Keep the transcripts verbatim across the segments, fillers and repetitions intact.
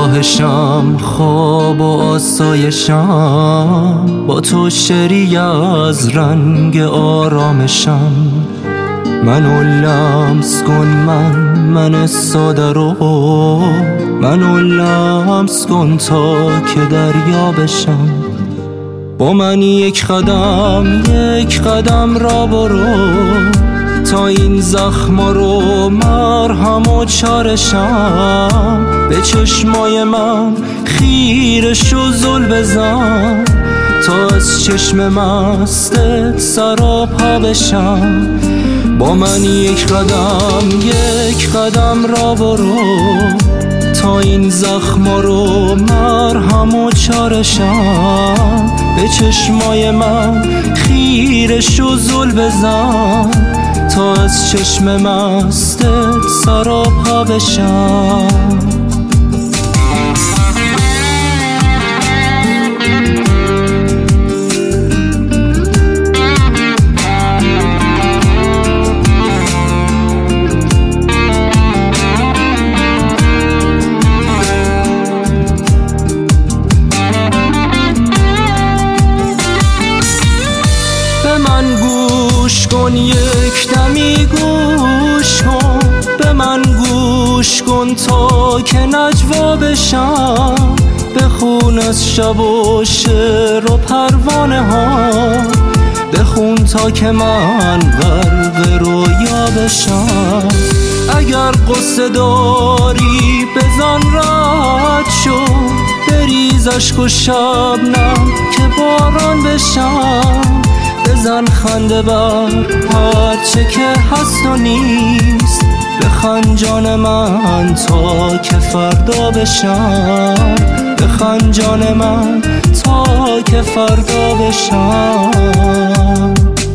راهشم، خواب و آسایشم، با تو شری از رنگ آرامشم. منو لمس کن، من من ساده رو منو لمس کن تا که دریا بشم. با من یک قدم یک قدم را برو تا این زخما رو مرهم و چارشم. به چشمای من خیرش و زل بزن تا از چشم مستت سراب ها بشم. با من یک قدم یک قدم را برو تا این زخما رو مرهم و چارشم. به چشمای من خیرش و زل بزن تا از چشم مستت سراب ها بشم. گوش کن یک دمی گوش کن، به من گوش کن تا که نجوا بشم. بخون از شب و شعر و پروانه ها، بخون تا که من غرق رویا بشم. اگر قصه داری بزن رد شو، بریز اشک و شبنم که باران بشم. بزن خنده بر هرچه که هست و نیست، بخند جان من تا که فردا بشم. بخند جان من تا که فردا بشم.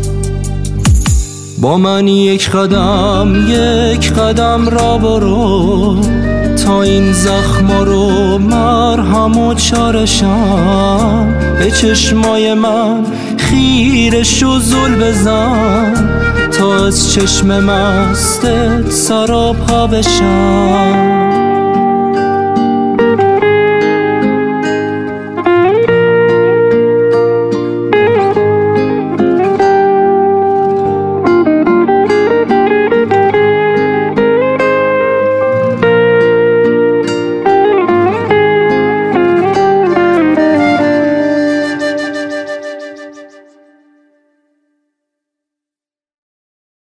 با من یک قدم یک قدم را برو تا این زخما رو مرهم و چارشم. به چشمای من خیرش و زل بزن تا از چشم مستت سراب ها بشم.